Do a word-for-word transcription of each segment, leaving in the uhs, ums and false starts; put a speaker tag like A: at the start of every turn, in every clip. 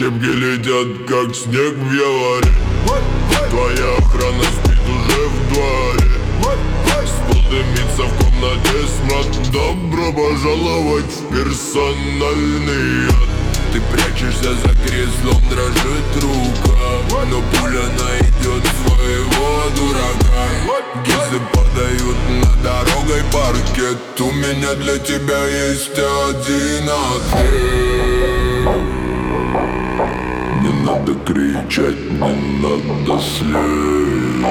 A: Кепки летят, как снег в январе. Твоя охрана спит уже в дворе. Стол дымится в комнате, смрад. Добро пожаловать в персональный ад. Ты прячешься за креслом, дрожит рука, но пуля найдет своего дурака. Гильзы падают на дорогой паркет. У меня для тебя есть один ответ. Не надо кричать, не надо слез.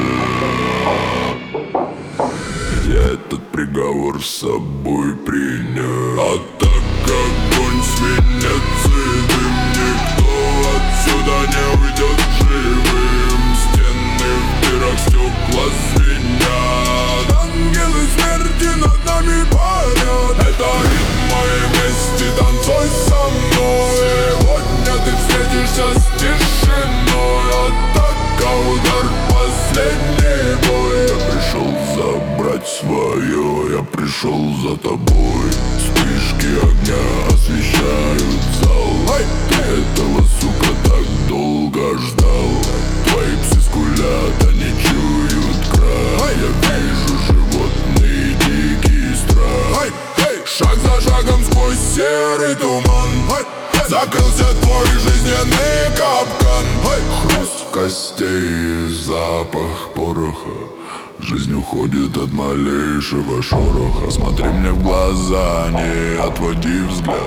A: Я этот приговор с собой принял. А так огонь сменится дым, никто отсюда не уйдет живым. Стены в дырах, стекла звенят. Ангелы смерти над нами парят. Это ритм моей мести, танцуй со мной. Сегодня ты встретишься с тишиной. Атака, удар, последний бой. Я пришел забрать свое, я пришел за тобой. Вспышки огня освещают зал. Ты этого, сука, так долго ждал. Твои псы скулят, они чуют край. Я вижу животный дикий страх. Шаг за шагом сквозь серый туман закрылся твой жизненный капкан. Хруст костей, запах пороха. Жизнь уходит от малейшего шороха. Смотри мне в глаза, не отводи взгляд.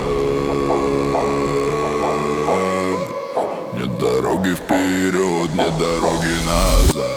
A: Нет дороги вперед, нет дороги назад.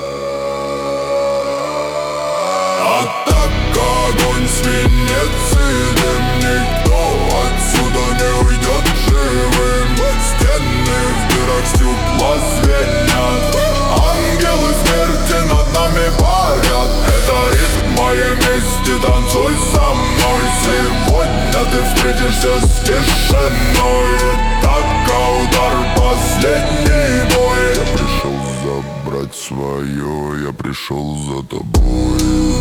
A: А так огонь свинец и дым, никто отсюда не уйдет живым. Стены в дырах, стекла звенят. Ангелы смерти над нами парят. Это ритм моей мести, танцуй со мной. Сегодня ты встретишься с тишиной. Така, удар, последний бой. Я пришел забрать свое, я пришел за тобой.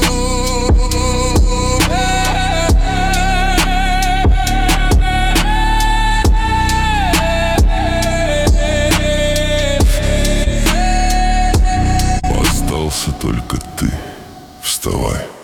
A: Остался только ты. Вставай.